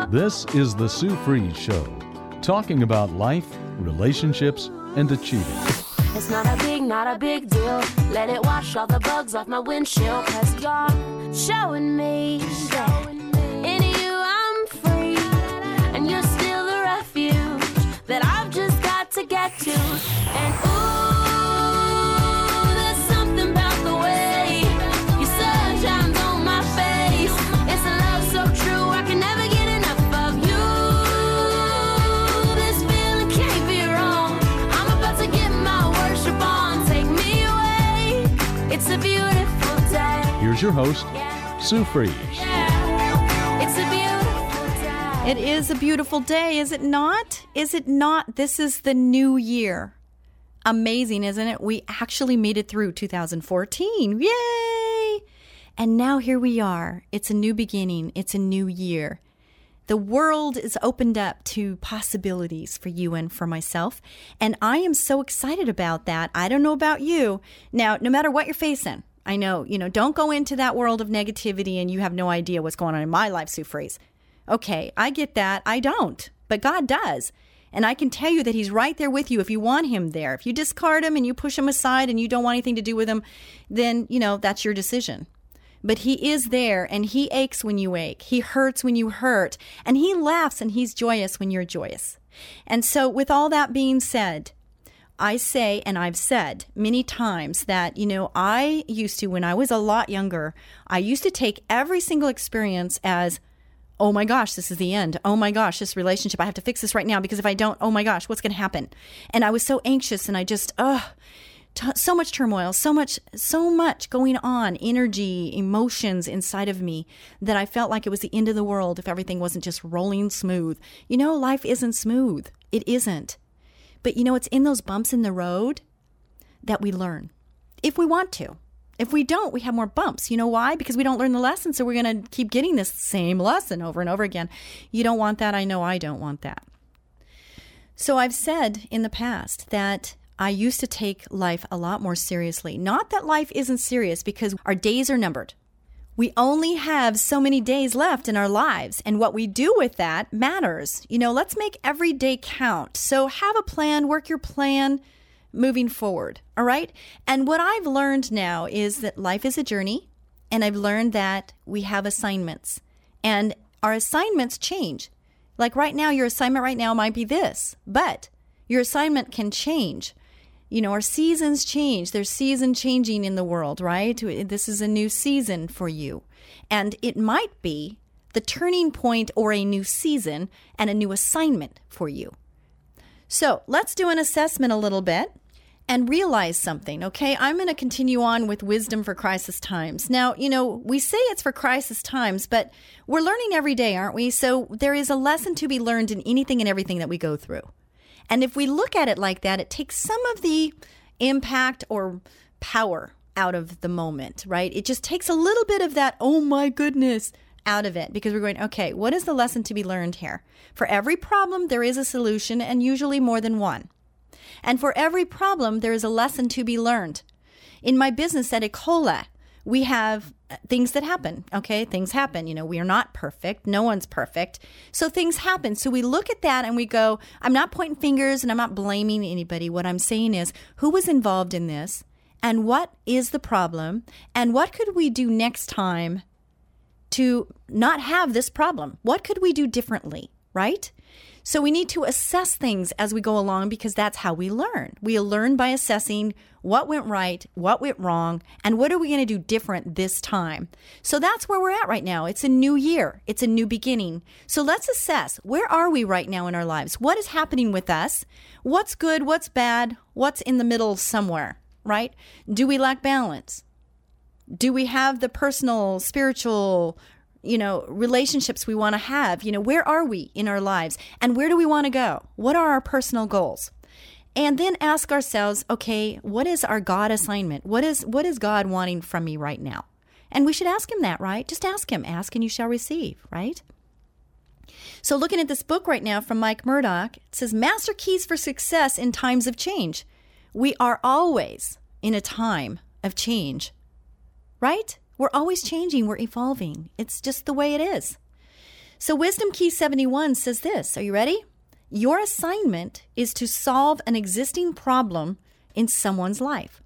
This is the Sue Fries Show, talking about life, relationships, and achieving. It's not a big deal. Let it wash all the bugs off my windshield. 'Cause you're showing me that in you I'm free. And you're still the refuge that I've just got to get to. And ooh, there's something about the way your sun shines on my face. It's a love so true I can never get enough of you. This feeling can't be wrong. I'm about to get my worship on. Take me away. It's a beautiful day. Here's your host, Sue Fries. It's a beautiful day. It is a beautiful day, is it not? Is it not? This is the new year. Amazing, isn't it? We actually made it through 2014. Yay! And now here we are. It's a new beginning. It's a new year. The world is opened up to possibilities for you and for myself. And I am so excited about that. I don't know about you. Now, no matter what you're facing, I know, don't go into that world of negativity and you have no idea what's going on in my life, Sue Fries. Okay, I get that. I don't. But God does. And I can tell you that he's right there with you if you want him there. If you discard him and you push him aside and you don't want anything to do with him, then, that's your decision. But he is there, and he aches when you ache. He hurts when you hurt. And he laughs and he's joyous when you're joyous. And so with all that being said, I say, and I've said many times that, I used to, when I was a lot younger, I used to take every single experience as, oh my gosh, this is the end. Oh my gosh, this relationship, I have to fix this right now because if I don't, oh my gosh, what's going to happen? And I was so anxious and I just, so much turmoil, so much going on, energy, emotions inside of me that I felt like it was the end of the world if everything wasn't just rolling smooth. Life isn't smooth. It isn't. But it's in those bumps in the road that we learn, if we want to. If we don't, we have more bumps. You know why? Because we don't learn the lesson, so we're going to keep getting this same lesson over and over again. You don't want that. I know I don't want that. So I've said in the past that I used to take life a lot more seriously. Not that life isn't serious, because our days are numbered. We only have so many days left in our lives, and what we do with that matters. Let's make every day count. So have a plan, work your plan moving forward, all right? And what I've learned now is that life is a journey, and I've learned that we have assignments, and our assignments change. Like right now, your assignment right now might be this, but your assignment can change. Our seasons change. There's season changing in the world, right? This is a new season for you. And it might be the turning point or a new season and a new assignment for you. So let's do an assessment a little bit and realize something, okay? I'm going to continue on with wisdom for crisis times. Now, we say it's for crisis times, but we're learning every day, aren't we? So there is a lesson to be learned in anything and everything that we go through. And if we look at it like that, it takes some of the impact or power out of the moment, right? It just takes a little bit of that, oh my goodness, out of it, because we're going, okay, what is the lesson to be learned here? For every problem, there is a solution, and usually more than one. And for every problem, there is a lesson to be learned. In my business at Ecola, we have things that happen, okay? Things happen. We are not perfect. No one's perfect. So things happen. So we look at that and we go, I'm not pointing fingers and I'm not blaming anybody. What I'm saying is, who was involved in this? And what is the problem? And what could we do next time to not have this problem? What could we do differently, right? So we need to assess things as we go along, because that's how we learn. We learn by assessing what went right, what went wrong, and what are we going to do different this time. So that's where we're at right now. It's a new year. It's a new beginning. So let's assess, where are we right now in our lives? What is happening with us? What's good? What's bad? What's in the middle somewhere, right? Do we lack balance? Do we have the personal, spiritual, relationships we want to have? Where are we in our lives, and where do we want to go? What are our personal goals? And then ask ourselves, okay, what is our God assignment? What is God wanting from me right now? And we should ask him that, right? Just ask him. Ask and you shall receive, right? So looking at this book right now from Mike Murdock, it says, Master Keys for Success in Times of Change. We are always in a time of change, right? We're always changing. We're evolving. It's just the way it is. So Wisdom Key 71 says this. Are you ready? Your assignment is to solve an existing problem in someone's life.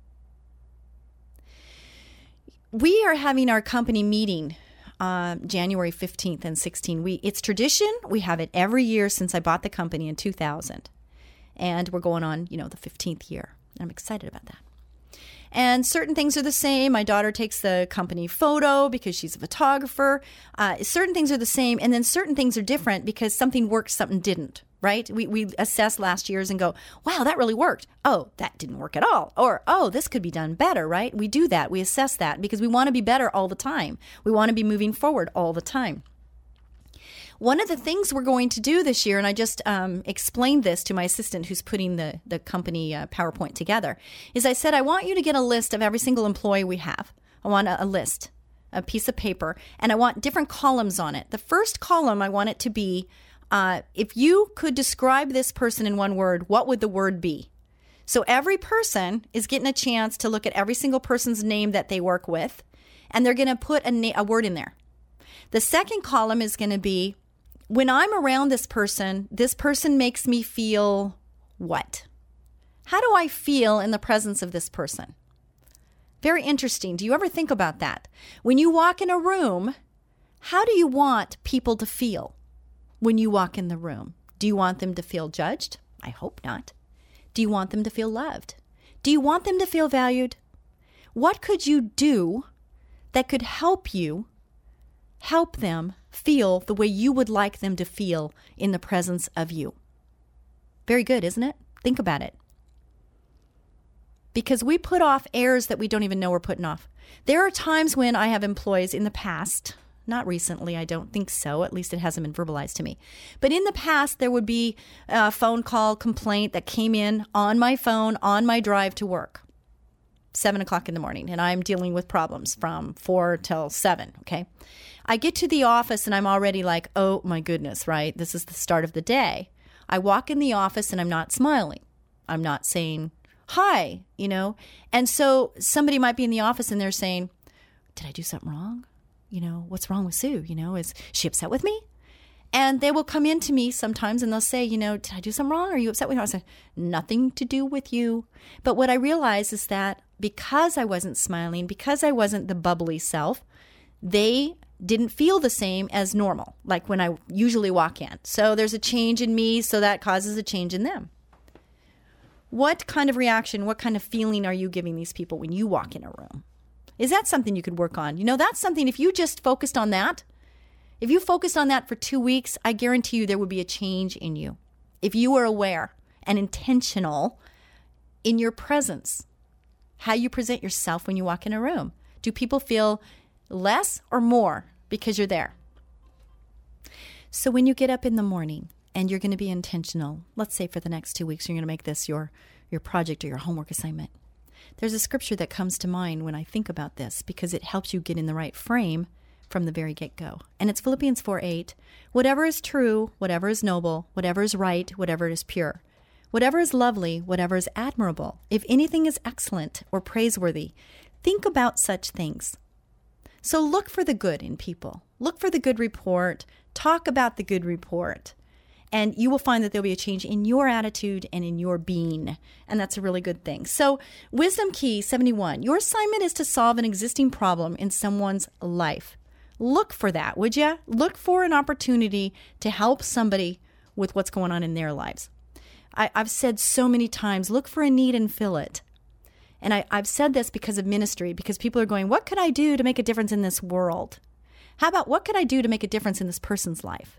We are having our company meeting January 15th and 16th. It's tradition. We have it every year since I bought the company in 2000. And we're going on, the 15th year. I'm excited about that. And certain things are the same. My daughter takes the company photo because she's a photographer. Certain things are the same. And then certain things are different because something worked, something didn't, right? We assess last year's and go, wow, that really worked. Oh, that didn't work at all. Or, oh, this could be done better, right? We do that. We assess that because we want to be better all the time. We want to be moving forward all the time. One of the things we're going to do this year, and I just explained this to my assistant who's putting the company PowerPoint together, is I said, I want you to get a list of every single employee we have. I want a list, a piece of paper, and I want different columns on it. The first column, I want it to be, if you could describe this person in one word, what would the word be? So every person is getting a chance to look at every single person's name that they work with, and they're going to put a word in there. The second column is going to be, when I'm around this person makes me feel what? How do I feel in the presence of this person? Very interesting. Do you ever think about that? When you walk in a room, how do you want people to feel when you walk in the room? Do you want them to feel judged? I hope not. Do you want them to feel loved? Do you want them to feel valued? What could you do that could help them feel the way you would like them to feel in the presence of you? Very good, isn't it? Think about it. Because we put off airs that we don't even know we're putting off. There are times when I have employees in the past, not recently, I don't think so, at least it hasn't been verbalized to me. But in the past, there would be a phone call complaint that came in on my phone on my drive to work. 7 o'clock in the morning, and I'm dealing with problems from 4 till 7, okay? I get to the office and I'm already like, oh my goodness, right? This is the start of the day. I walk in the office and I'm not smiling. I'm not saying hi, And so somebody might be in the office and they're saying, did I do something wrong? What's wrong with Sue? Is she upset with me? And they will come in to me sometimes and they'll say, did I do something wrong? Are you upset with me? I say, nothing to do with you. But what I realize is that because I wasn't smiling, because I wasn't the bubbly self, they didn't feel the same as normal, like when I usually walk in. So there's a change in me, so that causes a change in them. What kind of reaction, what kind of feeling are you giving these people when you walk in a room? Is that something you could work on? That's something, if you just focused on that, if you focused on that for 2 weeks, I guarantee you there would be a change in you. If you were aware and intentional in your presence, how you present yourself when you walk in a room. Do people feel less or more because you're there? So when you get up in the morning and you're going to be intentional, let's say for the next 2 weeks, you're going to make this your project or your homework assignment. There's a scripture that comes to mind when I think about this because it helps you get in the right frame from the very get-go. And it's Philippians 4:8. Whatever is true, whatever is noble, whatever is right, whatever is pure, whatever is lovely, whatever is admirable, if anything is excellent or praiseworthy, think about such things. So look for the good in people. Look for the good report. Talk about the good report. And you will find that there'll be a change in your attitude and in your being. And that's a really good thing. So Wisdom Key 71, your assignment is to solve an existing problem in someone's life. Look for that, would you? Look for an opportunity to help somebody with what's going on in their lives. I've said so many times, look for a need and fill it. And I've said this because of ministry, because people are going, what could I do to make a difference in this world? How about what could I do to make a difference in this person's life?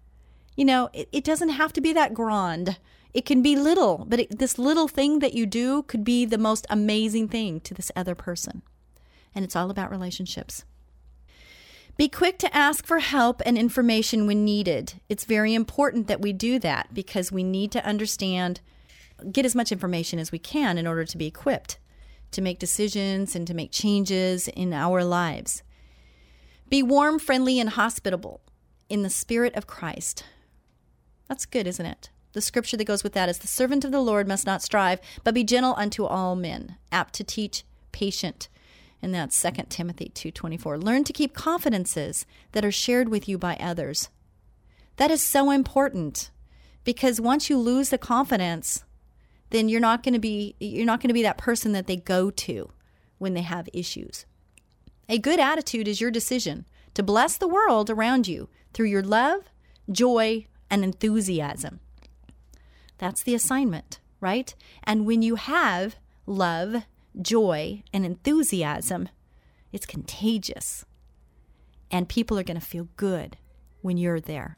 It doesn't have to be that grand. It can be little, but this little thing that you do could be the most amazing thing to this other person. And it's all about relationships. Be quick to ask for help and information when needed. It's very important that we do that because we need to understand, get as much information as we can in order to be equipped to make decisions and to make changes in our lives. Be warm, friendly, and hospitable in the Spirit of Christ. That's good, isn't it? The scripture that goes with that is, the servant of the Lord must not strive, but be gentle unto all men, apt to teach, patient. And that's 2 Timothy 2:24. Learn to keep confidences that are shared with you by others. That is so important, because once you lose the confidence, then you're not going to be that person that they go to when they have issues. A good attitude is your decision to bless the world around you through your love, joy, and enthusiasm. That's the assignment, right? And when you have love, joy, and enthusiasm, it's contagious. And people are going to feel good when you're there.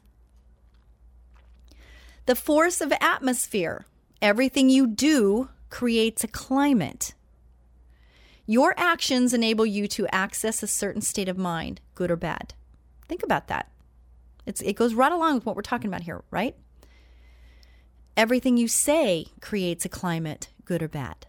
The force of atmosphere. Everything you do creates a climate. Your actions enable you to access a certain state of mind, good or bad. Think about that. It goes right along with what we're talking about here, right? Everything you say creates a climate, good or bad.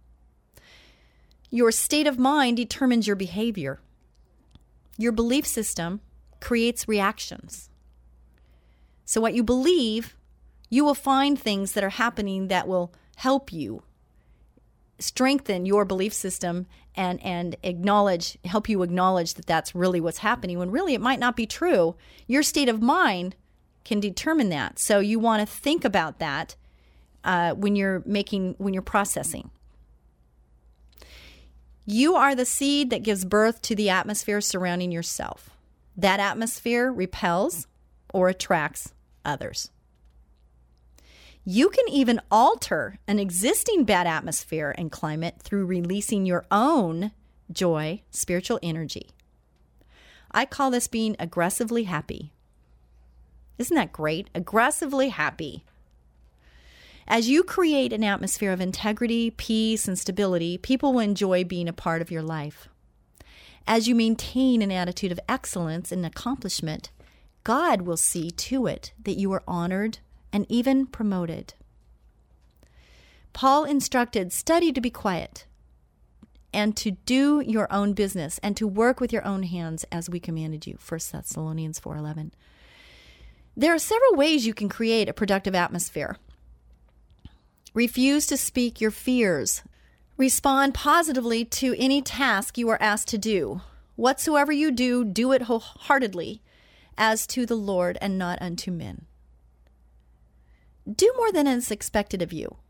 Your state of mind determines your behavior. Your belief system creates reactions. So what you believe, you will find things that are happening that will help you strengthen your belief system and help you acknowledge that that's really what's happening, when really it might not be true. Your state of mind can determine that. So you want to think about that when you're processing. You are the seed that gives birth to the atmosphere surrounding yourself. That atmosphere repels or attracts others. You can even alter an existing bad atmosphere and climate through releasing your own joy, spiritual energy. I call this being aggressively happy. Isn't that great? Aggressively happy. As you create an atmosphere of integrity, peace, and stability, people will enjoy being a part of your life. As you maintain an attitude of excellence and accomplishment, God will see to it that you are honored and even promoted. Paul instructed, study to be quiet and to do your own business and to work with your own hands as we commanded you. 1 Thessalonians 4:11. There are several ways you can create a productive atmosphere. Refuse to speak your fears. Respond positively to any task you are asked to do. Whatsoever you do, do it wholeheartedly, as to the Lord and not unto men. Do more than is expected of you.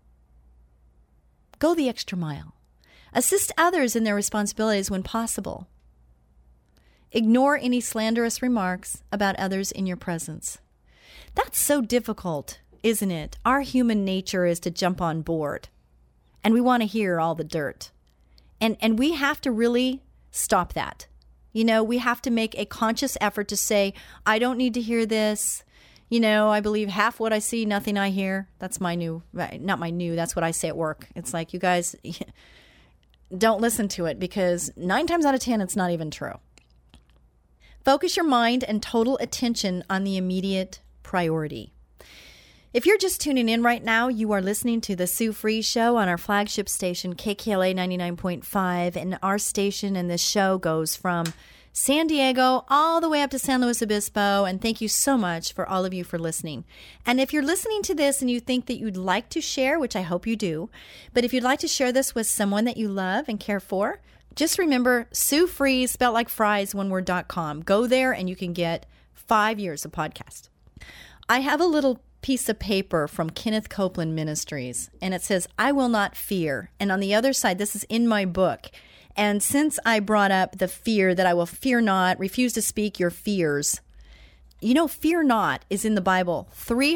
Go the extra mile. Assist others in their responsibilities when possible. Ignore any slanderous remarks about others in your presence. That's so difficult, isn't it? Our human nature is to jump on board, and we want to hear all the dirt. And we have to really stop that. You know, we have to make a conscious effort to say, I don't need to hear this. You know, I believe half what I see, nothing I hear. That's that's what I say at work. It's like, you guys don't listen to it, because 9 times out of 10, it's not even true. Focus your mind and total attention on the immediate priority. If you're just tuning in right now, you are listening to The Sue Fries Show on our flagship station, KKLA 99.5. And our station and this show goes from San Diego all the way up to San Luis Obispo. And thank you so much for all of you for listening. And if you're listening to this and you think that you'd like to share, which I hope you do, but if you'd like to share this with someone that you love and care for, just remember Sue Fries, spelled like fries, oneword.com. Go there and you can get 5 years of podcast. I have a little piece of paper from Kenneth Copeland Ministries, and it says, I will not fear. And on the other side, this is in my book. And since I brought up the fear that I will fear not, refuse to speak your fears, you know, fear not is in the Bible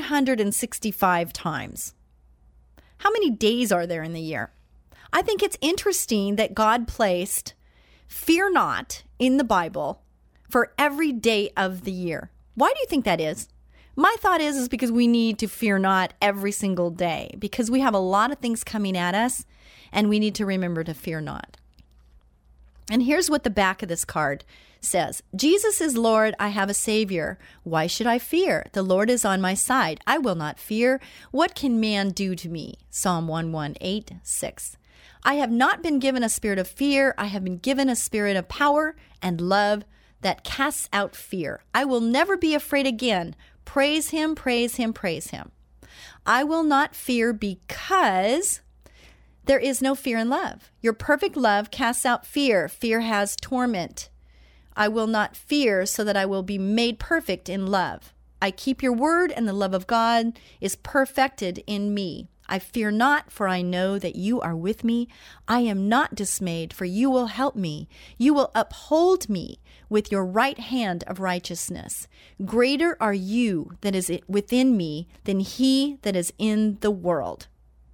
365 times. How many days are there in the year? I think it's interesting that God placed fear not in the Bible for every day of the year. Why do you think that is? My thought is because we need to fear not every single day, because we have a lot of things coming at us and we need to remember to fear not. And here's what the back of this card says. Jesus is Lord. I have a Savior. Why should I fear? The Lord is on my side. I will not fear. What can man do to me? Psalm 118:6. I have not been given a spirit of fear. I have been given a spirit of power and love that casts out fear. I will never be afraid again. Praise him, praise him, praise him. I will not fear because There is no fear in love. Your perfect love casts out fear. Fear has torment. I will not fear so that I will be made perfect in love. I keep your word, and the love of God is perfected in me. I fear not, for I know that you are with me. I am not dismayed, for you will help me. You will uphold me with your right hand of righteousness. Greater are you that is within me than he that is in the world.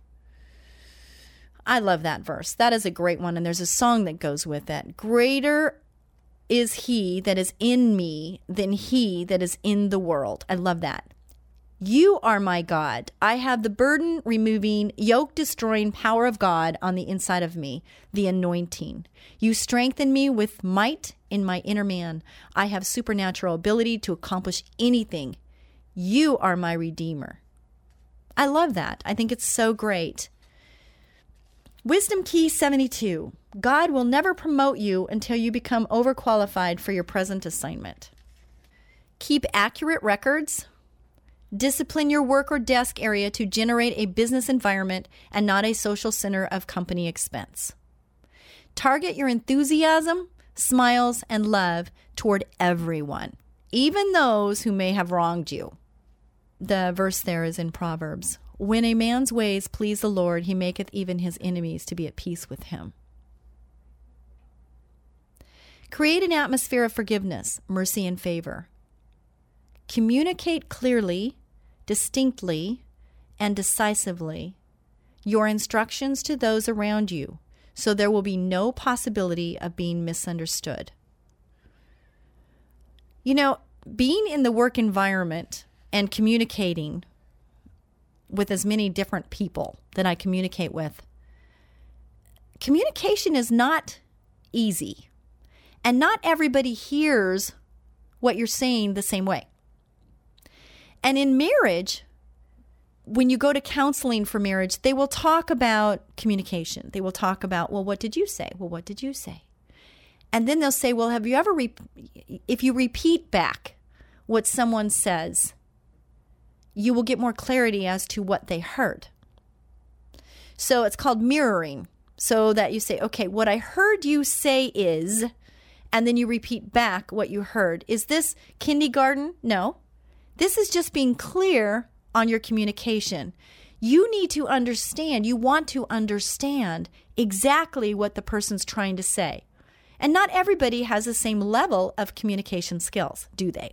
I love that verse. That is a great one, and there's a song that goes with that. Greater is he that is in me than he that is in the world. I love that. You are my God. I have the burden removing, yoke destroying power of God on the inside of me, the anointing. You strengthen me with might in my inner man. I have supernatural ability to accomplish anything. You are my Redeemer. I love that. I think it's so great. Wisdom Key 72. God will never promote you until you become overqualified for your present assignment. Keep accurate records. Discipline your work or desk area to generate a business environment and not a social center of company expense. Target your enthusiasm, smiles, and love toward everyone, even those who may have wronged you. The verse there is in Proverbs. When a man's ways please the Lord, he maketh even his enemies to be at peace with him. Create an atmosphere of forgiveness, mercy, and favor. Communicate clearly, distinctly, and decisively your instructions to those around you, so there will be no possibility of being misunderstood. You know, being in the work environment and communicating with as many different people that I communicate with, communication is not easy. And not everybody hears what you're saying the same way. And in marriage, when you go to counseling for marriage, they will talk about communication. They will talk about, well, what did you say? Well, what did you say? And then they'll say, well, have you ever, if you repeat back what someone says, you will get more clarity as to what they heard. So it's called mirroring. So that you say, okay, what I heard you say is, and then you repeat back what you heard. Is this kindergarten? No. This is just being clear on your communication. You need to understand, you want to understand exactly what the person's trying to say. And not everybody has the same level of communication skills, do they?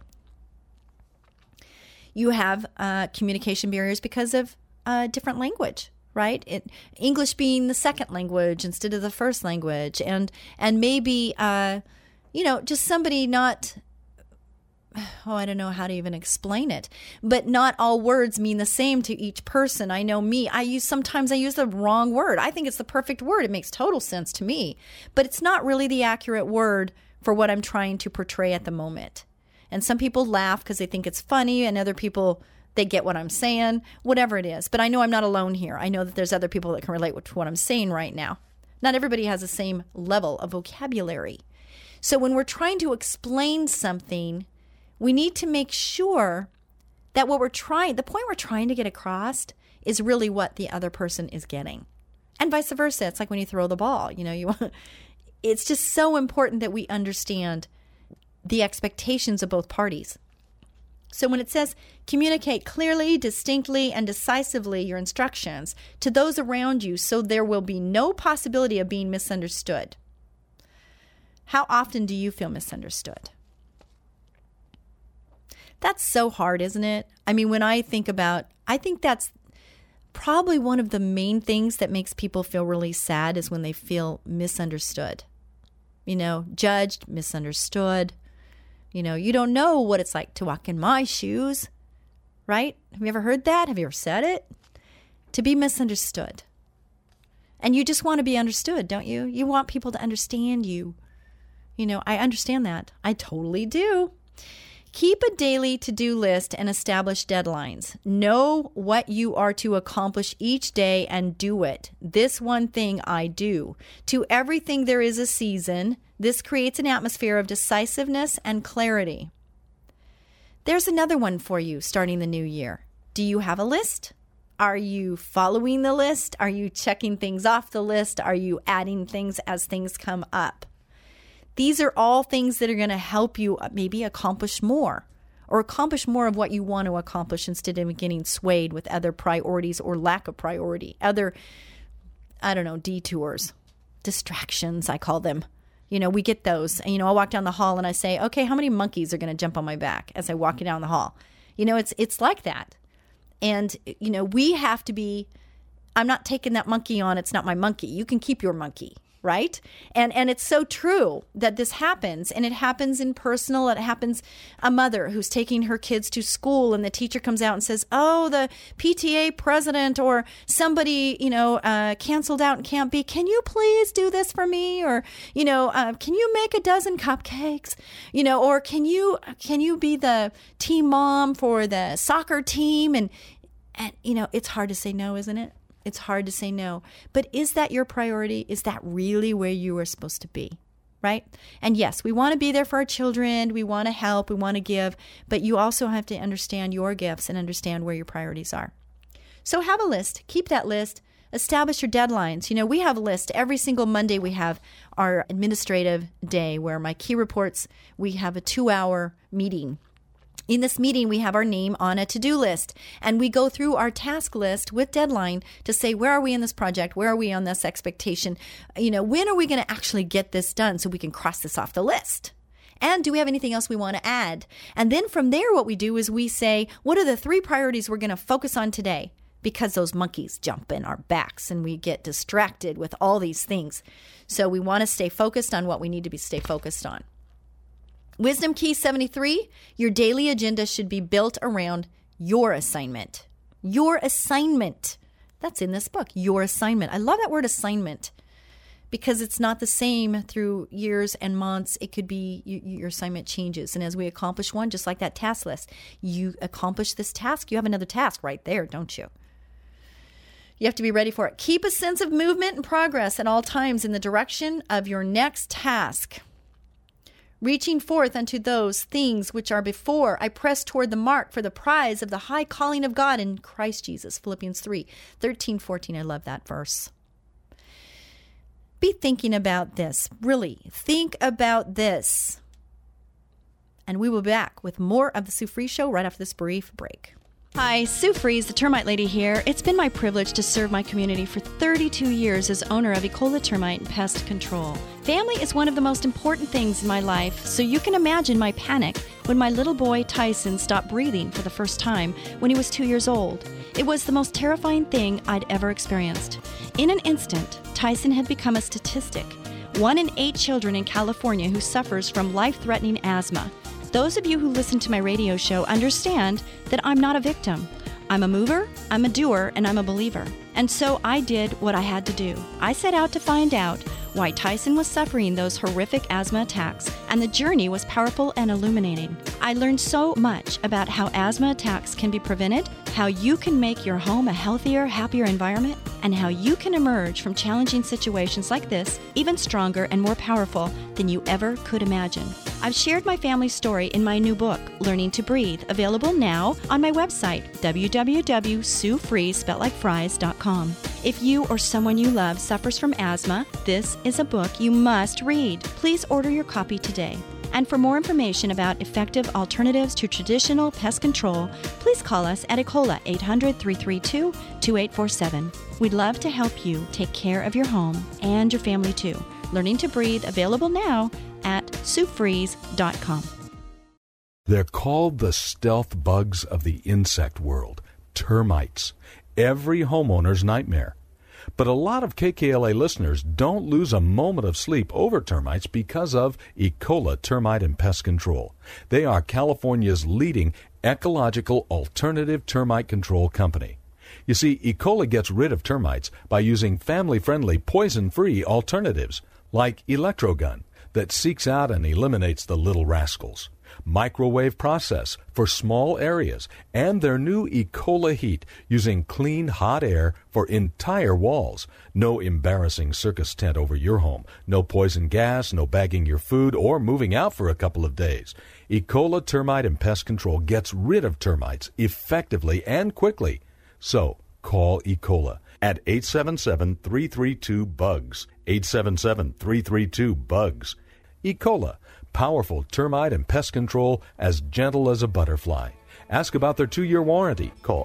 You have communication barriers because of different language, right? English being the second language instead of the first language. And maybe, just somebody not, I don't know how to even explain it, but not all words mean the same to each person. I know me, sometimes I use the wrong word. I think it's the perfect word. It makes total sense to me, but it's not really the accurate word for what I'm trying to portray at the moment. And some people laugh because they think it's funny, and other people, they get what I'm saying, whatever it is. But I know I'm not alone here. I know that there's other people that can relate to what I'm saying right now. Not everybody has the same level of vocabulary. So when we're trying to explain something, we need to make sure that the point we're trying to get across is really what the other person is getting. And vice versa. It's like when you throw the ball, it's just so important that we understand the expectations of both parties. So when it says communicate clearly, distinctly, and decisively your instructions to those around you so there will be no possibility of being misunderstood. How often do you feel misunderstood? That's so hard, isn't it? I mean, when I think that's probably one of the main things that makes people feel really sad is when they feel misunderstood. Judged, misunderstood. You don't know what it's like to walk in my shoes, right? Have you ever heard that? Have you ever said it? To be misunderstood. And you just want to be understood, don't you? You want people to understand you. I understand that. I totally do. Keep a daily to-do list and establish deadlines. Know what you are to accomplish each day and do it. This one thing I do. To everything there is a season. This creates an atmosphere of decisiveness and clarity. There's another one for you starting the new year. Do you have a list? Are you following the list? Are you checking things off the list? Are you adding things as things come up? These are all things that are going to help you maybe accomplish more, or accomplish more of what you want to accomplish instead of getting swayed with other priorities or lack of priority, other, detours, distractions, I call them. We get those. And, I walk down the hall and I say, okay, how many monkeys are going to jump on my back as I walk down the hall? It's like that. And, we have to be, I'm not taking that monkey on. It's not my monkey. You can keep your monkey, right? And it's so true that this happens, and it happens in personal. It happens a mother who's taking her kids to school, and the teacher comes out and says, oh, the PTA president or somebody, canceled out and can't be. Can you please do this for me? Or, can you make a dozen cupcakes? Or can you be the team mom for the soccer team? And it's hard to say no, isn't it? It's hard to say no. But is that your priority? Is that really where you are supposed to be? Right? And yes, we want to be there for our children. We want to help. We want to give. But you also have to understand your gifts and understand where your priorities are. So have a list. Keep that list. Establish your deadlines. We have a list. Every single Monday we have our administrative day where my key reports, we have a 2-hour meeting. In this meeting, we have our name on a to-do list, and we go through our task list with deadline to say, where are we in this project? Where are we on this expectation? When are we going to actually get this done so we can cross this off the list? And do we have anything else we want to add? And then from there, what we do is we say, what are the 3 priorities we're going to focus on today? Because those monkeys jump in our backs and we get distracted with all these things. So we want to stay focused on what we need to stay focused on. Wisdom Key 73, your daily agenda should be built around your assignment. Your assignment. That's in this book, your assignment. I love that word assignment because it's not the same through years and months. It could be your assignment changes. And as we accomplish one, just like that task list, you accomplish this task, you have another task right there, don't you? You have to be ready for it. Keep a sense of movement and progress at all times in the direction of your next task. Reaching forth unto those things which are before, I press toward the mark for the prize of the high calling of God in Christ Jesus. Philippians 3:13-14. I love that verse. Be thinking about this. Really, think about this. And we will be back with more of the Sue Fries Show right after this brief break. Hi, Sue Fries, the Termite Lady here. It's been my privilege to serve my community for 32 years as owner of Ecola Termite and Pest Control. Family is one of the most important things in my life, so you can imagine my panic when my little boy Tyson stopped breathing for the first time when he was 2 years old. It was the most terrifying thing I'd ever experienced. In an instant, Tyson had become a statistic. 1 in 8 children in California who suffers from life-threatening asthma. Those of you who listen to my radio show understand that I'm not a victim. I'm a mover, I'm a doer, and I'm a believer. And so I did what I had to do. I set out to find out why Tyson was suffering those horrific asthma attacks, and the journey was powerful and illuminating. I learned so much about how asthma attacks can be prevented, how you can make your home a healthier, happier environment, and how you can emerge from challenging situations like this even stronger and more powerful than you ever could imagine. I've shared my family's story in my new book, Learning to Breathe, available now on my website, www.suefries.com. If you or someone you love suffers from asthma, this is a book you must read. Please order your copy today. And for more information about effective alternatives to traditional pest control, please call us at Ecola 800-332-2847. We'd love to help you take care of your home and your family too. Learning to Breathe, available now at suefries.com. They're called the stealth bugs of the insect world, termites. Every homeowner's nightmare. But a lot of KKLA listeners don't lose a moment of sleep over termites because of Ecola Termite and Pest Control. They are California's leading ecological alternative termite control company. You see, Ecola gets rid of termites by using family-friendly, poison-free alternatives like Electrogun that seeks out and eliminates the little rascals, microwave process for small areas, and their new Ecola Heat using clean hot air for entire walls. No embarrassing circus tent over your home, no poison gas, no bagging your food or moving out for a couple of days. Ecola Termite and Pest Control gets rid of termites effectively and quickly. So, call Ecola at 877-332-BUGS. 877-332-BUGS. Ecola, powerful termite and pest control as gentle as a butterfly. Ask about their 2-year warranty. Call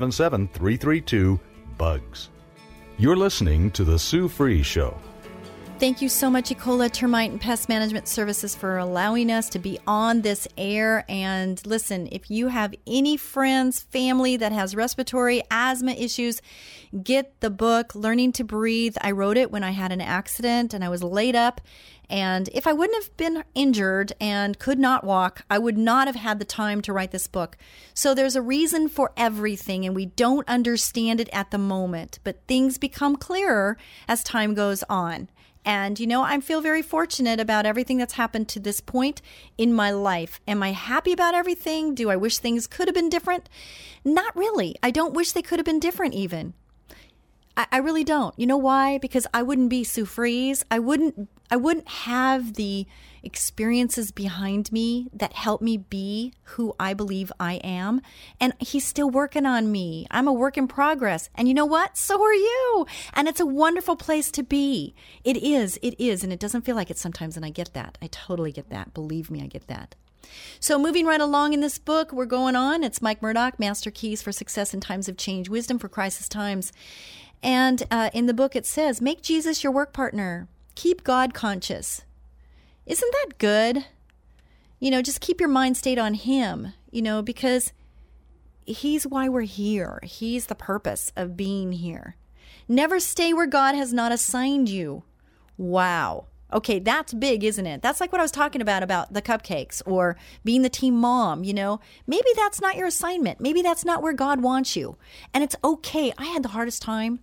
877-332-BUGS. You're listening to The Sue Fries Show. Thank you so much, Ecola Termite and Pest Management Services, for allowing us to be on this air. And listen, if you have any friends, family that has respiratory asthma issues, get the book, Learning to Breathe. I wrote it when I had an accident and I was laid up. And if I wouldn't have been injured and could not walk, I would not have had the time to write this book. So there's a reason for everything, and we don't understand it at the moment. But things become clearer as time goes on. And, you know, I feel very fortunate about everything that's happened to this point in my life. Am I happy about everything? Do I wish things could have been different? Not really. I don't wish they could have been different even. I really don't. You know why? Because I wouldn't be Sue Fries. I wouldn't have the experiences behind me that help me be who I believe I am. And he's still working on me. I'm a work in progress. And you know what? So are you. And it's a wonderful place to be. It is. And it doesn't feel like it sometimes. And I get that. I totally get that. Believe me, I get that. So moving right along in this book, we're going on. It's Mike Murdock, Master Keys for Success in Times of Change, Wisdom for Crisis Times. And in the book it says, make Jesus your work partner. Keep God conscious. Isn't that good? You know, just keep your mind stayed on Him, you know, because He's why we're here. He's the purpose of being here. Never stay where God has not assigned you. Wow. Okay, that's big, isn't it? That's like what I was talking about the cupcakes or being the team mom, you know. Maybe that's not your assignment. Maybe that's not where God wants you. And it's okay. I had the hardest time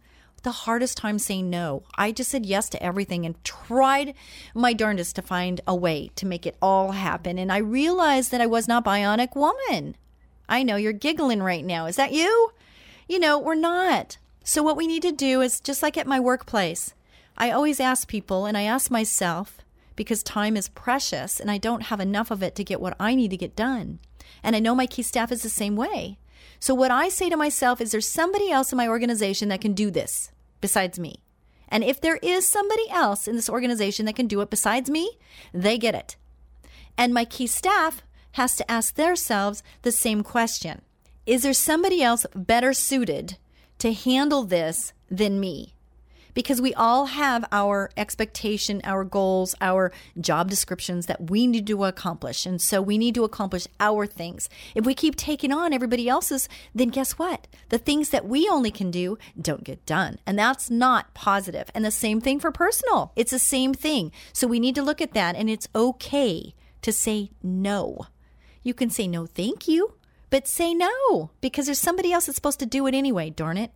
saying no. I just said yes to everything and tried my darndest to find a way to make it all happen. And I realized that I was not bionic woman. I know you're giggling right now. Is that you? You know, we're not. So what we need to do is just like at my workplace, I always ask people, and I ask myself, because time is precious and I don't have enough of it to get what I need to get done. And I know my key staff is the same way. So what I say to myself is, there's somebody else in my organization that can do this besides me. And if there is somebody else in this organization that can do it besides me, they get it. And my key staff has to ask themselves the same question. Is there somebody else better suited to handle this than me? Because we all have our expectation, our goals, our job descriptions that we need to accomplish. And so we need to accomplish our things. If we keep taking on everybody else's, then guess what? The things that we only can do don't get done. And that's not positive. And the same thing for personal. It's the same thing. So we need to look at that. And it's okay to say no. You can say no, thank you, but say no, because there's somebody else that's supposed to do it anyway, darn it.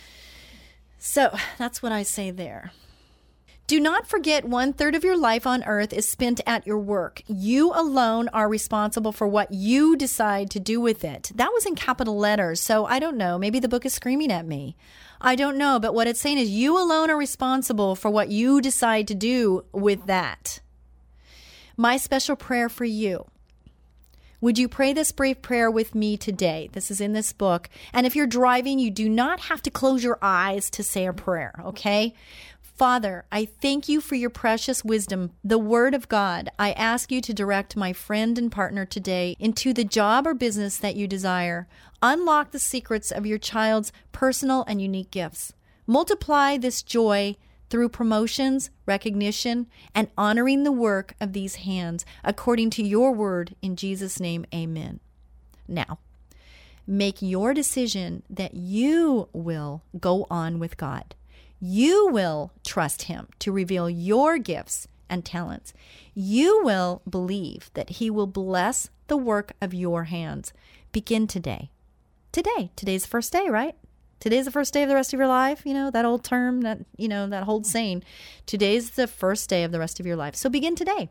So that's what I say there. Do not forget 1/3 of your life on earth is spent at your work. You alone are responsible for what you decide to do with it. That was in capital letters, so I don't know. Maybe the book is screaming at me. I don't know, but what it's saying is you alone are responsible for what you decide to do with that. My special prayer for you. Would you pray this brief prayer with me today? This is in this book. And if you're driving, you do not have to close your eyes to say a prayer, okay? Father, I thank you for your precious wisdom, the Word of God. I ask you to direct my friend and partner today into the job or business that you desire. Unlock the secrets of your child's personal and unique gifts. Multiply this joy through promotions, recognition, and honoring the work of these hands, according to your word, in Jesus' name, amen. Now, make your decision that you will go on with God. You will trust Him to reveal your gifts and talents. You will believe that He will bless the work of your hands. Begin today. Today's the first day, right? Today's the first day of the rest of your life. You know, that old term, that old saying. Today's the first day of the rest of your life. So begin today.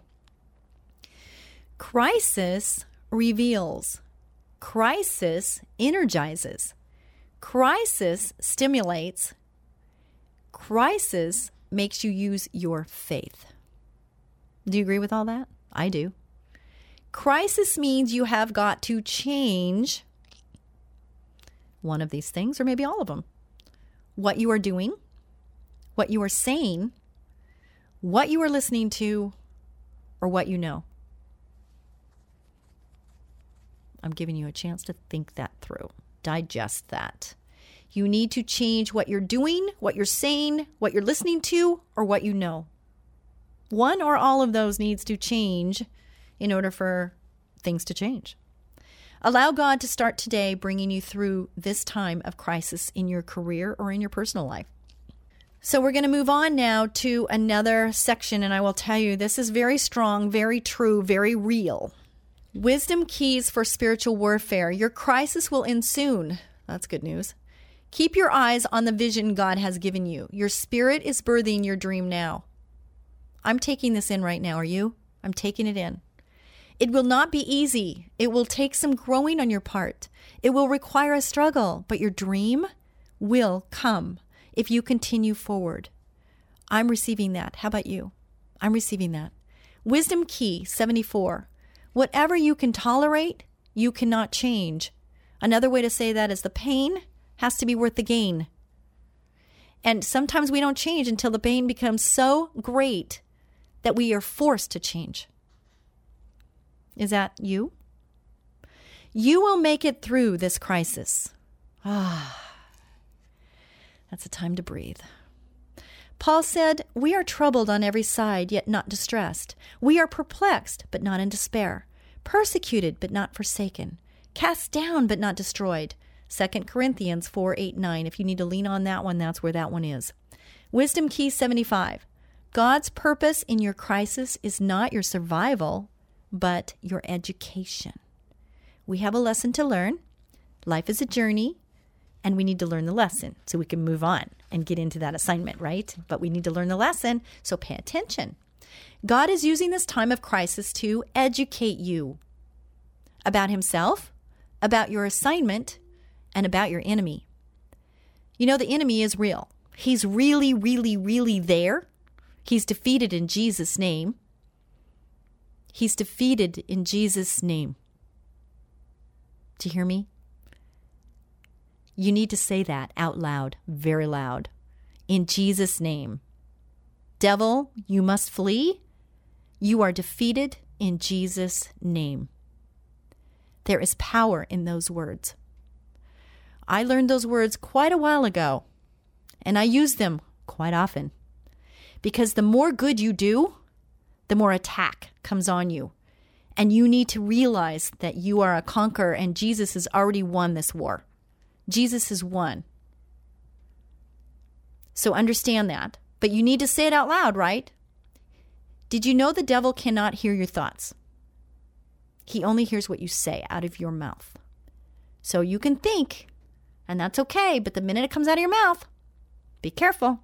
Crisis reveals. Crisis energizes. Crisis stimulates. Crisis makes you use your faith. Do you agree with all that? I do. Crisis means you have got to change one of these things, or maybe all of them. what you are doing, what you are saying, what you are listening to, or what you know? I'm giving you a chance to think that through. Digest that. You need to change what you're doing, what you're saying, what you're listening to, or what you know. One or all of those needs to change in order for things to change. Allow God to start today bringing you through this time of crisis in your career or in your personal life. So we're going to move on now to another section, and I will tell you this is very strong, very true, very real. Wisdom keys for spiritual warfare. Your crisis will end soon. That's good news. Keep your eyes on the vision God has given you. Your spirit is birthing your dream now. I'm taking this in right now. Are you? I'm taking it in. It will not be easy. It will take some growing on your part. It will require a struggle, but your dream will come if you continue forward. I'm receiving that. How about you? I'm receiving that. Wisdom key 74. Whatever you can tolerate, you cannot change. Another way to say that is the pain has to be worth the gain. And sometimes we don't change until the pain becomes so great that we are forced to change. Is that you? You will make it through this crisis. That's a time to breathe. Paul said, "We are troubled on every side, yet not distressed. We are perplexed, but not in despair. Persecuted, but not forsaken. Cast down, but not destroyed." 2 Corinthians 4:8-9. If you need to lean on that one, that's where that one is. Wisdom key 75. God's purpose in your crisis is not your survival, but your education. We have a lesson to learn. Life is a journey, and we need to learn the lesson so we can move on and get into that assignment, right? But we need to learn the lesson, so pay attention. God is using this time of crisis to educate you about himself, about your assignment, and about your enemy. You know, the enemy is real. He's really, really, really there. He's defeated in Jesus' name. He's defeated in Jesus' name. Do you hear me? You need to say that out loud, very loud. In Jesus' name. Devil, you must flee. You are defeated in Jesus' name. There is power in those words. I learned those words quite a while ago, and I use them quite often. Because the more good you do, the more attack comes on you. And you need to realize that you are a conqueror and Jesus has already won this war. Jesus has won. So understand that. But you need to say it out loud, right? Did you know the devil cannot hear your thoughts? He only hears what you say out of your mouth. So you can think, and that's okay, but the minute it comes out of your mouth, be careful.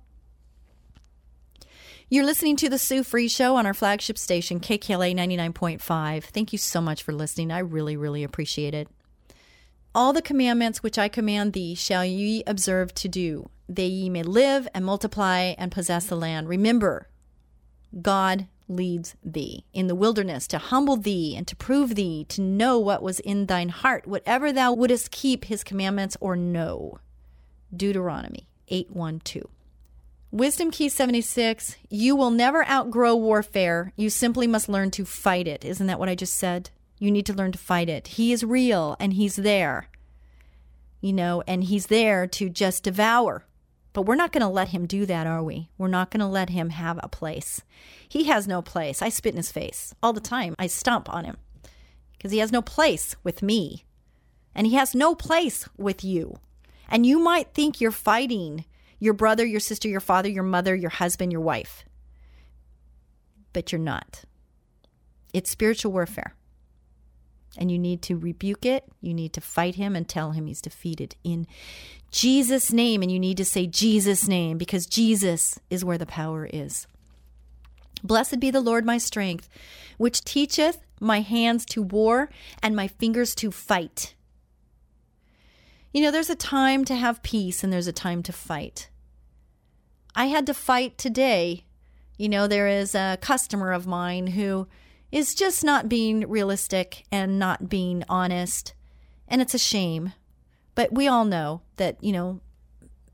You're listening to The Sue Free Show on our flagship station, KKLA 99.5. Thank you so much for listening. I really, really appreciate it. All the commandments which I command thee shall ye observe to do, that ye may live and multiply and possess the land. Remember, God leads thee in the wilderness to humble thee and to prove thee, to know what was in thine heart, whatever thou wouldest keep his commandments or no. Deuteronomy 8:1-2. Wisdom key 76, you will never outgrow warfare. You simply must learn to fight it. Isn't that what I just said? You need to learn to fight it. He is real and he's there, and he's there to just devour. But we're not going to let him do that, are we? We're not going to let him have a place. He has no place. I spit in his face all the time. I stomp on him because he has no place with me. And he has no place with you. And you might think you're fighting your brother, your sister, your father, your mother, your husband, your wife. But you're not. It's spiritual warfare. And you need to rebuke it. You need to fight him and tell him he's defeated in Jesus' name. And you need to say Jesus' name because Jesus is where the power is. Blessed be the Lord my strength, which teacheth my hands to war and my fingers to fight. There's a time to have peace and there's a time to fight. I had to fight today. There is a customer of mine who is just not being realistic and not being honest. And it's a shame. But we all know that,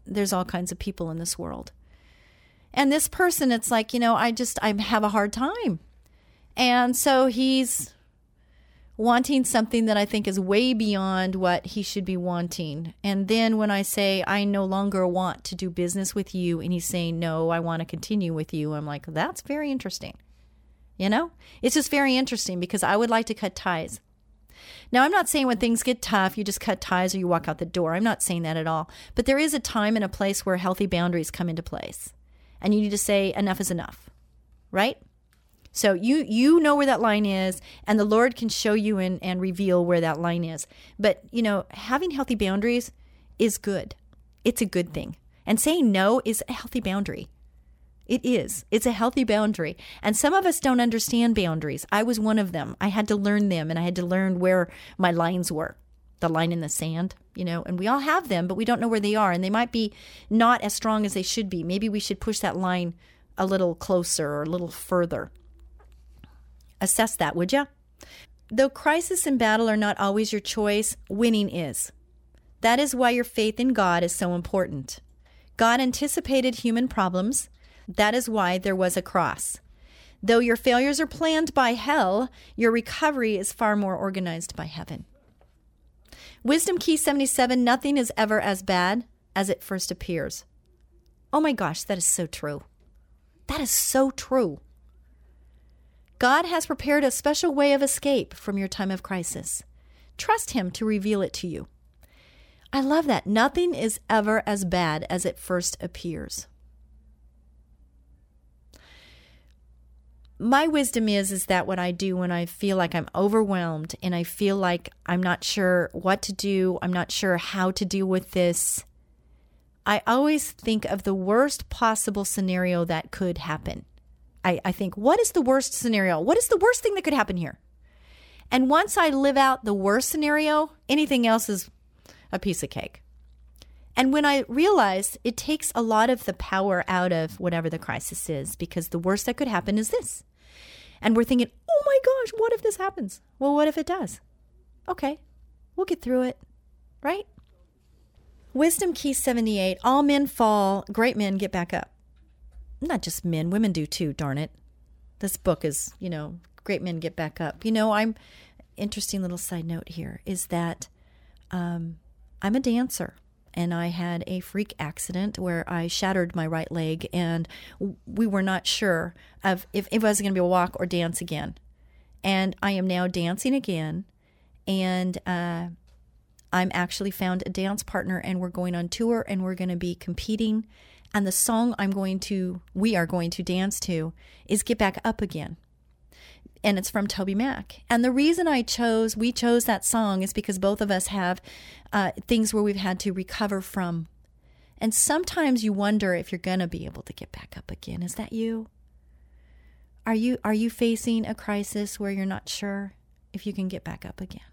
there's all kinds of people in this world. And this person, it's like, I have a hard time. And so he's wanting something that I think is way beyond what he should be wanting. And then when I say, I no longer want to do business with you, and he's saying, no, I want to continue with you, I'm like, that's very interesting. It's just very interesting because I would like to cut ties. Now, I'm not saying when things get tough, you just cut ties or you walk out the door. I'm not saying that at all. But there is a time and a place where healthy boundaries come into place. And you need to say enough is enough, right? So you know where that line is, and the Lord can show you and reveal where that line is. But, having healthy boundaries is good. It's a good thing. And saying no is a healthy boundary. It is. It's a healthy boundary. And some of us don't understand boundaries. I was one of them. I had to learn them, and I had to learn where my lines were. The line in the sand, and we all have them, but we don't know where they are. And they might be not as strong as they should be. Maybe we should push that line a little closer or a little further. Assess that, would you? Though crisis and battle are not always your choice, winning is. That is why your faith in God is so important. God anticipated human problems. That is why there was a cross. Though your failures are planned by hell, your recovery is far more organized by heaven. Wisdom Key 77, nothing is ever as bad as it first appears. Oh my gosh, that is so true. That is so true. God has prepared a special way of escape from your time of crisis. Trust Him to reveal it to you. I love that. Nothing is ever as bad as it first appears. My wisdom is that what I do when I feel like I'm overwhelmed and I feel like I'm not sure what to do, I'm not sure how to deal with this, I always think of the worst possible scenario that could happen. I think, what is the worst scenario? What is the worst thing that could happen here? And once I live out the worst scenario, anything else is a piece of cake. And when I realize it takes a lot of the power out of whatever the crisis is, because the worst that could happen is this. And we're thinking, oh my gosh, what if this happens? Well, what if it does? Okay, we'll get through it, right? Wisdom Key 78, all men fall, great men get back up. Not just men, women do too, darn it. This book is, great men get back up. Interesting little side note here is that I'm a dancer. And I had a freak accident where I shattered my right leg, and we were not sure of if I was going to be able to walk or dance again. And I am now dancing again, and I'm actually found a dance partner, and we're going on tour, and we're going to be competing. And the song we are going to dance to is Get Back Up Again. And it's from Toby Mac. And the reason we chose that song is because both of us have things where we've had to recover from. And sometimes you wonder if you're going to be able to get back up again. Is that you? Are you facing a crisis where you're not sure if you can get back up again?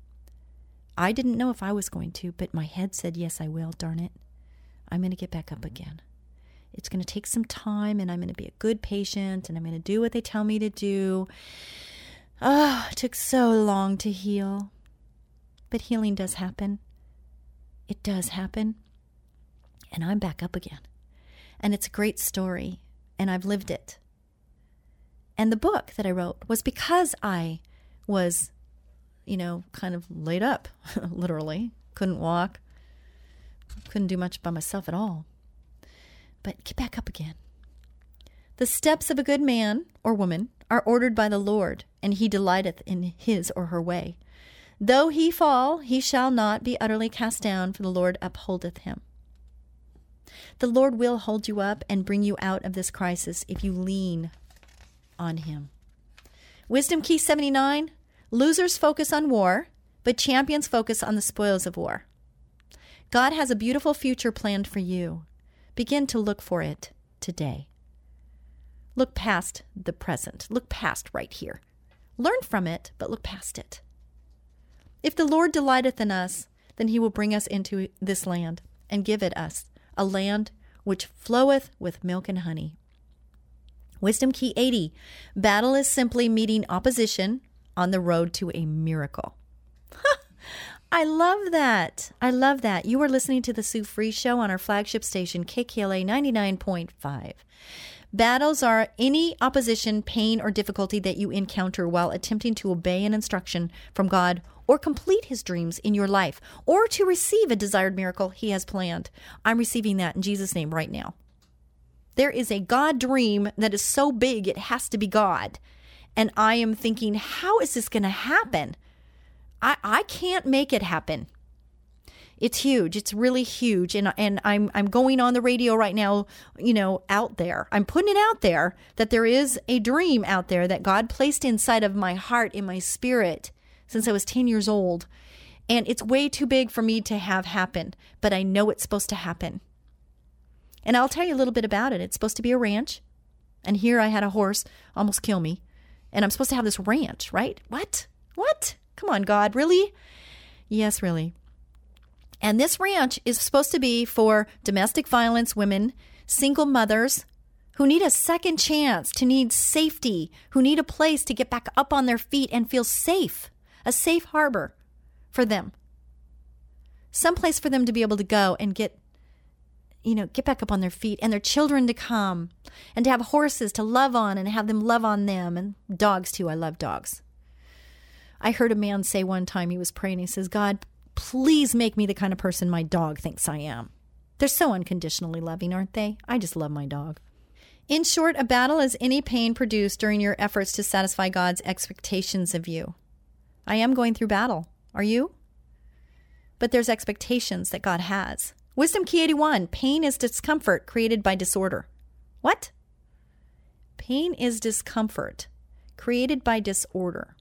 I didn't know if I was going to, but my head said, yes, I will, darn it. I'm going to get back up again. It's going to take some time, and I'm going to be a good patient, and I'm going to do what they tell me to do. Oh, it took so long to heal. But healing does happen. It does happen. And I'm back up again. And it's a great story, and I've lived it. And the book that I wrote was because I was, kind of laid up, literally. Couldn't walk. Couldn't do much by myself at all. But get back up again. The steps of a good man or woman are ordered by the Lord, and He delighteth in his or her way. Though he fall, he shall not be utterly cast down, for the Lord upholdeth him. The Lord will hold you up and bring you out of this crisis if you lean on Him. Wisdom Key 79, losers focus on war, but champions focus on the spoils of war. God has a beautiful future planned for you. Begin to look for it today. Look past the present. Look past right here. Learn from it, but look past it. If the Lord delighteth in us, then He will bring us into this land and give it us, a land which floweth with milk and honey. Wisdom Key 80, battle is simply meeting opposition on the road to a miracle. I love that. I love that. You are listening to the Sue Free Show on our flagship station, KKLA 99.5. Battles are any opposition, pain, or difficulty that you encounter while attempting to obey an instruction from God or complete his dreams in your life or to receive a desired miracle he has planned. I'm receiving that in Jesus' name right now. There is a God dream that is so big it has to be God. And I am thinking, how is this going to happen? I can't make it happen. It's huge. It's really huge. And I'm going on the radio right now, out there. I'm putting it out there that there is a dream out there that God placed inside of my heart, in my spirit, since I was 10 years old. And it's way too big for me to have happen, but I know it's supposed to happen. And I'll tell you a little bit about it. It's supposed to be a ranch. And here I had a horse almost kill me. And I'm supposed to have this ranch, right? What? Come on, God, really? Yes, really. And this ranch is supposed to be for domestic violence women, single mothers who need a second chance, to need safety, who need a place to get back up on their feet and feel safe, a safe harbor for them. Some place for them to be able to go and get back up on their feet, and their children to come, and to have horses to love on and have them love on them, and dogs too. I love dogs. I heard a man say one time, he was praying, he says, God, please make me the kind of person my dog thinks I am. They're so unconditionally loving, aren't they? I just love my dog. In short, a battle is any pain produced during your efforts to satisfy God's expectations of you. I am going through battle. Are you? But there's expectations that God has. Wisdom Key 81, pain is discomfort created by disorder. What? Pain is discomfort created by disorder.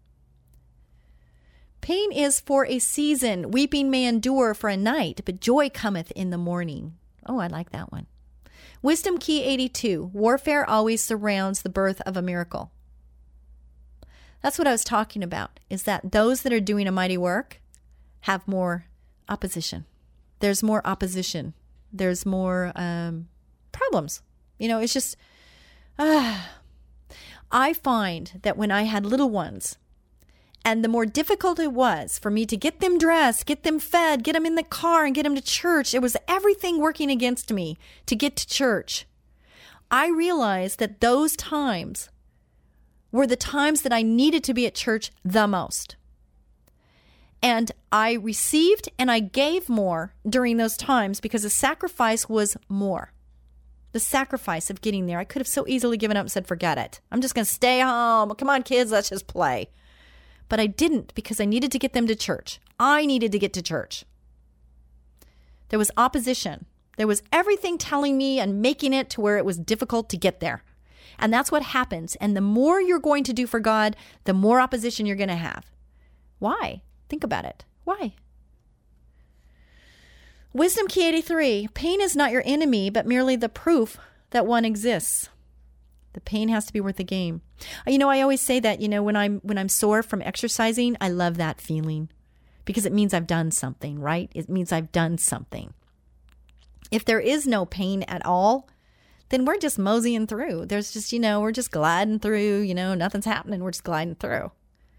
Pain is for a season. Weeping may endure for a night, but joy cometh in the morning. Oh, I like that one. Wisdom Key 82, warfare always surrounds the birth of a miracle. That's what I was talking about, is that those that are doing a mighty work have more opposition. There's more opposition. There's more problems. It's just, I find that when I had little ones, and the more difficult it was for me to get them dressed, get them fed, get them in the car, and get them to church, it was everything working against me to get to church. I realized that those times were the times that I needed to be at church the most. And I received and I gave more during those times because the sacrifice was more. The sacrifice of getting there. I could have so easily given up and said, forget it. I'm just going to stay home. Come on, kids, let's just play. But I didn't, because I needed to get them to church. I needed to get to church. There was opposition. There was everything telling me and making it to where it was difficult to get there. And that's what happens. And the more you're going to do for God, the more opposition you're going to have. Why? Think about it. Why? Wisdom Key 83. Pain is not your enemy, but merely the proof that one exists. The pain has to be worth the game. I always say that, when I'm sore from exercising, I love that feeling because it means I've done something, right? It means I've done something. If there is no pain at all, then we're just moseying through. There's just, we're just gliding through, nothing's happening. We're just gliding through.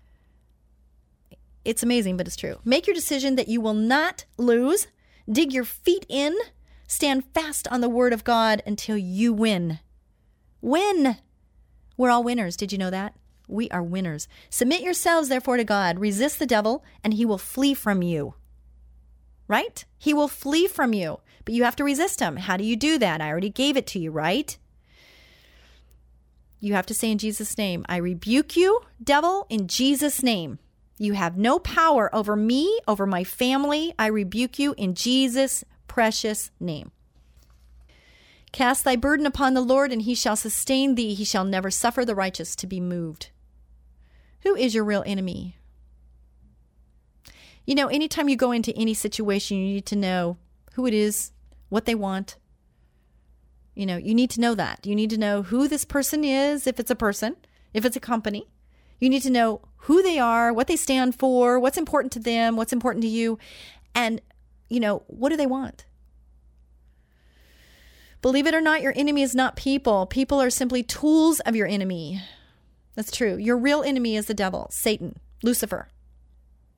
It's amazing, but it's true. Make your decision that you will not lose. Dig your feet in. Stand fast on the word of God until you win. Win. We're all winners. Did you know that? We are winners. Submit yourselves, therefore, to God. Resist the devil, and he will flee from you. Right? He will flee from you, but you have to resist him. How do you do that? I already gave it to you, right? You have to say in Jesus' name, I rebuke you, devil, in Jesus' name. You have no power over me, over my family. I rebuke you in Jesus' precious name. Cast thy burden upon the Lord, and he shall sustain thee. He shall never suffer the righteous to be moved. Who is your real enemy? Anytime you go into any situation, you need to know who it is, what they want. You need to know that. You need to know who this person is, if it's a person, if it's a company. You need to know who they are, what they stand for, what's important to them, what's important to you, and, what do they want? Believe it or not, your enemy is not people. People are simply tools of your enemy. That's true. Your real enemy is the devil, Satan, Lucifer.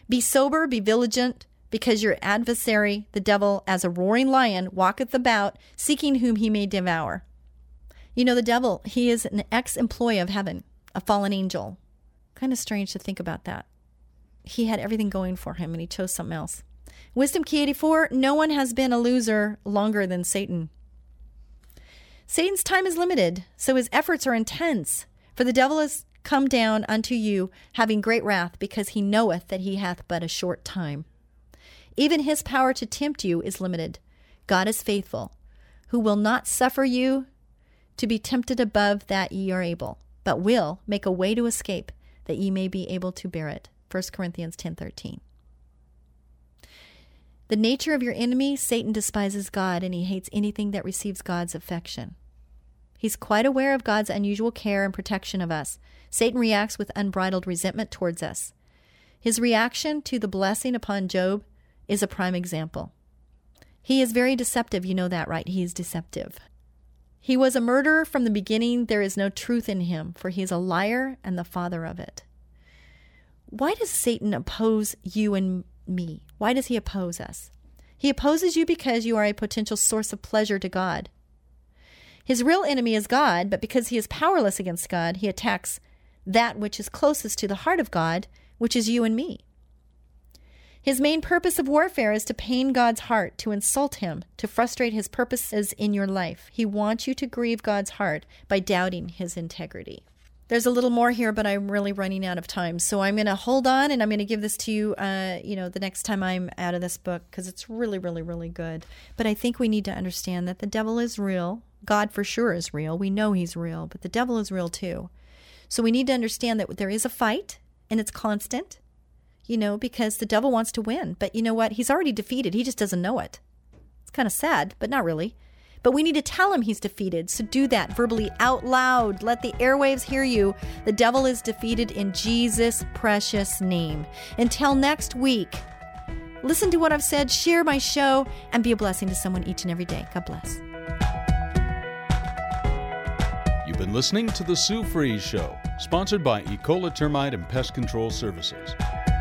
Be sober, be vigilant, because your adversary, the devil, as a roaring lion, walketh about, seeking whom he may devour. You know, the devil, he is an ex-employee of heaven, a fallen angel. Kind of strange to think about that. He had everything going for him, and he chose something else. Wisdom Key 84, no one has been a loser longer than Satan. Satan's time is limited, so his efforts are intense. For the devil is come down unto you, having great wrath, because he knoweth that he hath but a short time. Even his power to tempt you is limited. God is faithful, who will not suffer you to be tempted above that ye are able, but will make a way to escape, that ye may be able to bear it. 1 Corinthians 10:13. The nature of your enemy, Satan despises God, and he hates anything that receives God's affection. He's quite aware of God's unusual care and protection of us. Satan reacts with unbridled resentment towards us. His reaction to the blessing upon Job is a prime example. He is very deceptive. You know that, right? He is deceptive. He was a murderer from the beginning. There is no truth in him, for he is a liar and the father of it. Why does Satan oppose you and me? Why does he oppose us? He opposes you because you are a potential source of pleasure to God. His real enemy is God, but because he is powerless against God, he attacks that which is closest to the heart of God, which is you and me. His main purpose of warfare is to pain God's heart, to insult him, to frustrate his purposes in your life. He wants you to grieve God's heart by doubting his integrity. There's a little more here, but I'm really running out of time. So I'm going to hold on, and I'm going to give this to you, the next time I'm out of this book, because it's really, really, really good. But I think we need to understand that the devil is real. God for sure is real. We know he's real, but the devil is real too. So we need to understand that there is a fight, and it's constant, because the devil wants to win. But you know what? He's already defeated. He just doesn't know it. It's kind of sad, but not really. But we need to tell him he's defeated. So do that verbally out loud. Let the airwaves hear you. The devil is defeated in Jesus' precious name. Until next week, listen to what I've said, share my show, and be a blessing to someone each and every day. God bless. You've been listening to The Sue Fries Show, sponsored by Ecola Termite and Pest Control Services.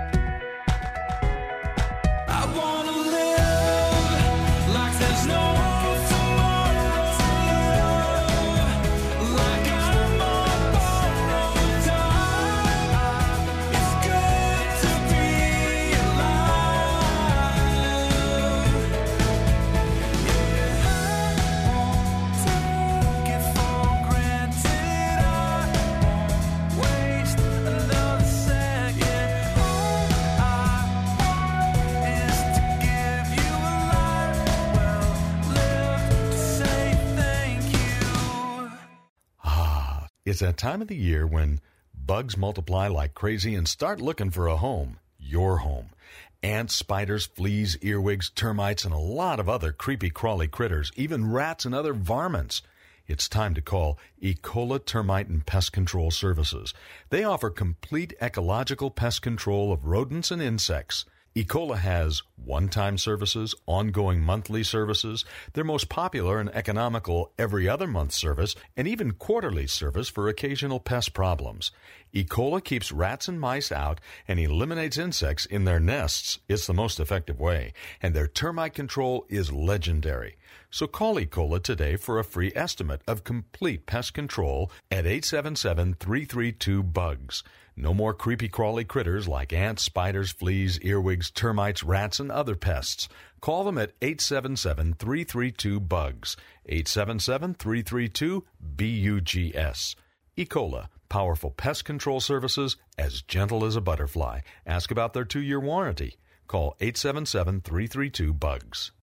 It's that time of the year when bugs multiply like crazy and start looking for a home, your home. Ants, spiders, fleas, earwigs, termites, and a lot of other creepy crawly critters, even rats and other varmints. It's time to call Ecola Termite and Pest Control Services. They offer complete ecological pest control of rodents and insects. Ecola has one-time services, ongoing monthly services, their most popular and economical every other month service, and even quarterly service for occasional pest problems. Ecola keeps rats and mice out and eliminates insects in their nests. It's the most effective way, and their termite control is legendary. So call Ecola today for a free estimate of complete pest control at 877-332-BUGS. No more creepy crawly critters like ants, spiders, fleas, earwigs, termites, rats, and other pests. Call them at 877-332-BUGS. 877-332-BUGS. Ecola, powerful pest control services as gentle as a butterfly. Ask about their 2-year warranty. Call 877-332-BUGS.